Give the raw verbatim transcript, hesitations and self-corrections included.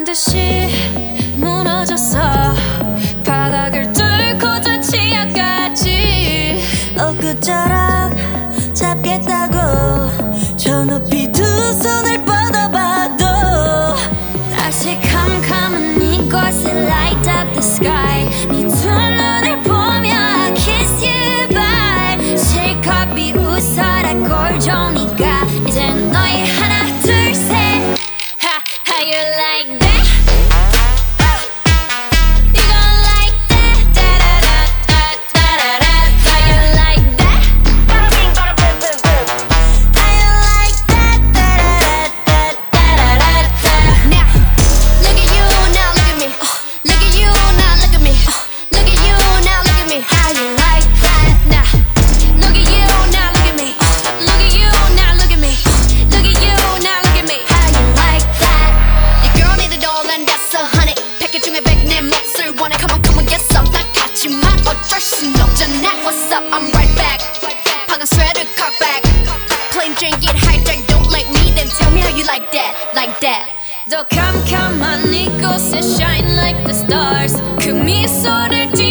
듯이 무너졌어. 바닥을 뚫고 저 치아까지 엊그처럼 잡겠다고 저 높이 두 손을 뻗어봐도 다시 캄캄한 이곳에 light up the sky. 네 두 눈을 보며 I kiss you bye. 실컷 비웃어라 꼴좋으니까 이젠 너희 하나 둘 셋. Ha, how you like that? You gon' like that? Da-da-da-da-da-da-da. How you like that? How you like that? Da-da-da-da-da-da-da. Now, look at you, now look at me. Look at you, now look at me. Look at you, now look at me. How you like that? Now, look at you, now look at me. Look at you, now look at me. Look at you, now look at me. How you like that? Your girl need it all and that's a honey. 패킷 중에 백 내 몫을 원해. Come on, come on, get some. 난 같지만 어쩔 순 없잖아. What's up? I'm right back. 방금 sweater cock back. Plain Jane get hijacked. Don't like me, then tell me how you like that, like that. 더 캄캄한 이곳에 shine like the stars. 그 미소를